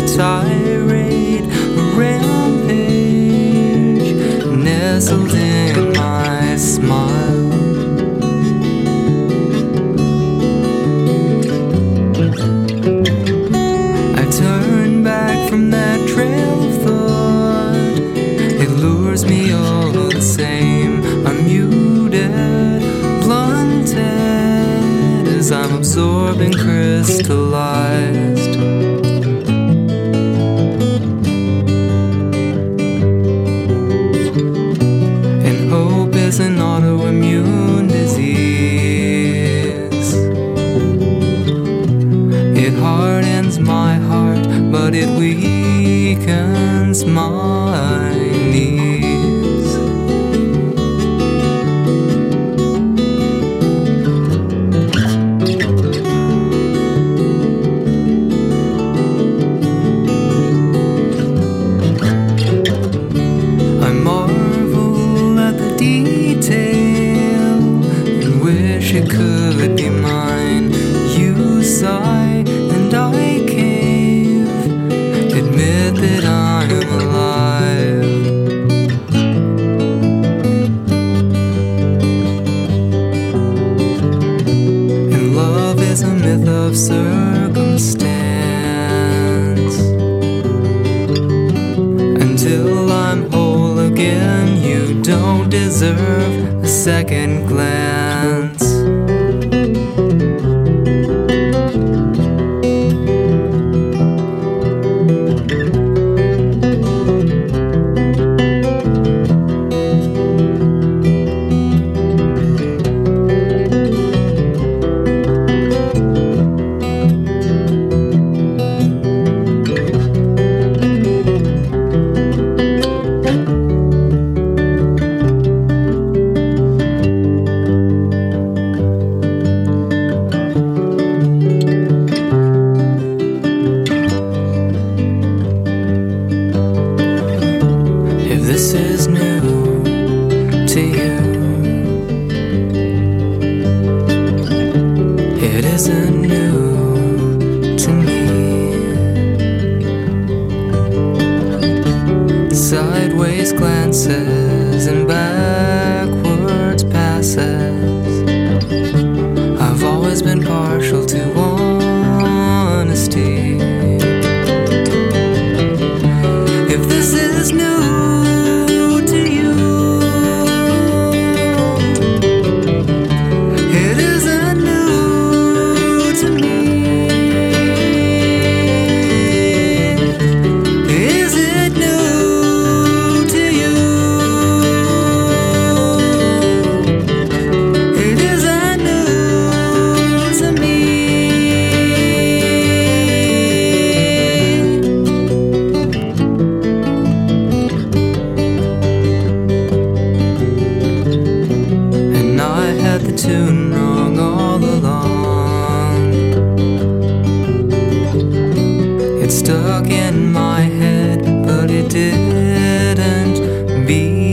tirade, a rampage, nestled in my smile. I turn back from that trail of thought. It lures me all the same. I'm muted, blunted, as I'm absorbed and crystallized. And hope is an autoimmune disease. It hardens my heart, but it weakens my knees. I marvel at the detail and wish it could be mine. You sigh and I cave, admit that I'm alive. And love is a myth of circumstance. Until I'm whole again, you don't deserve a second glance. This is new to you. It isn't new to me. Sideways glances and backwards passes. I've always been partial to honesty. If this is new to you, it isn't new to me. Is it new to you? It isn't new to me. The tune wrong all along. It stuck in my head, but it didn't belong.